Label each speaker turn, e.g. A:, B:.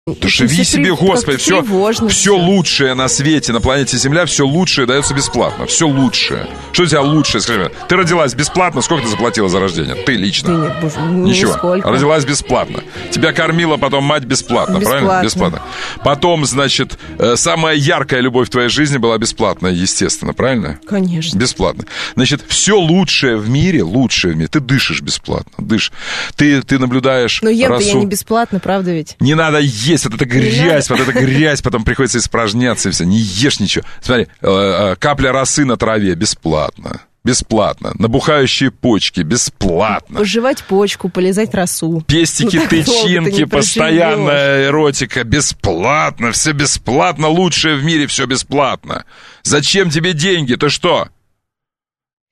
A: Да живи себе, Господи, все лучшее на свете, на планете Земля, все лучшее дается бесплатно, все лучшее. Что у тебя лучшее? Скажи, ты родилась бесплатно, сколько ты заплатила за рождение? Ты лично?
B: Да нет, боже,
A: ничего.
B: Нисколько.
A: Родилась бесплатно. Тебя кормила потом мать бесплатно, правильно? Бесплатно. Потом, значит, самая яркая любовь в твоей жизни была бесплатная, естественно, правильно?
B: Конечно.
A: Бесплатно. Значит, все лучшее в мире, ты дышишь бесплатно, дышишь. Ты наблюдаешь.
B: Но ем-то я не бесплатно, правда ведь?
A: Не надо есть, вот эта грязь, потом приходится испражняться и все. Не ешь ничего. Смотри, капля росы на траве бесплатно. Бесплатно. Набухающие почки бесплатно.
B: Пожевать почку, полизать росу.
A: Пестики, тычинки, постоянная эротика бесплатно. Все бесплатно. Лучшее в мире все бесплатно. Зачем тебе деньги? Ты что?